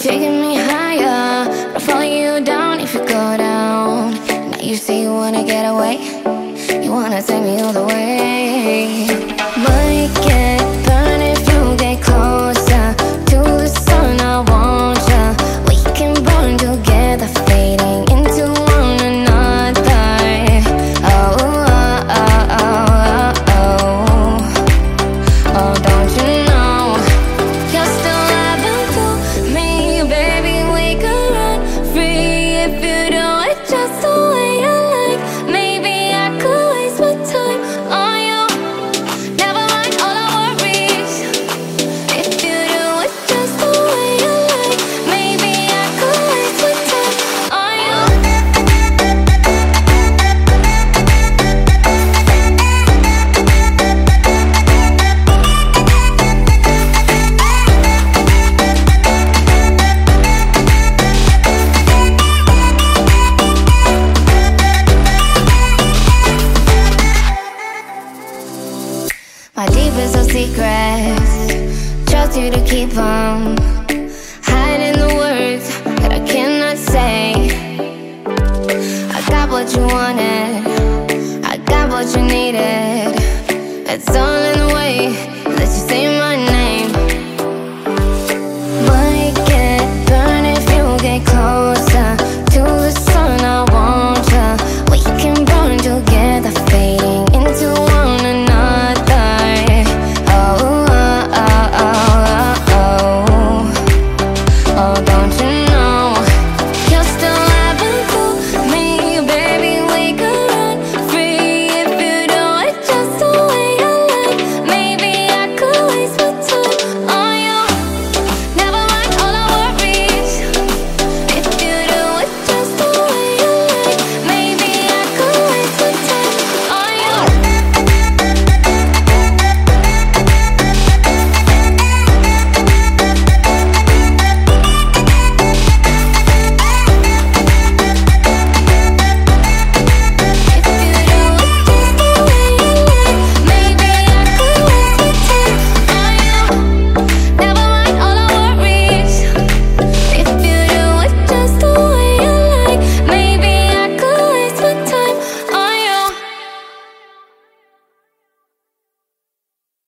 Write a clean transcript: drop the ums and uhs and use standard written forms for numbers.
taking me higher, but I'll follow you down if you go down. Now you say you wanna get away, you wanna take me all the way. Might get burned if you get closer to the sun, I want ya. We can burn together, fading into one another. Oh, oh, oh, oh, oh, oh, don't you know you're still loving to me, baby? We could run free if you do it just the way I like. Maybe I could waste my time on you. Never mind all our worries. If you do it just the way I like, maybe I could waste my time on you. My deepest of secrets, trust you to keep them, hiding the words that I cannot say. I got what you wanted, I got what you needed. It's all in the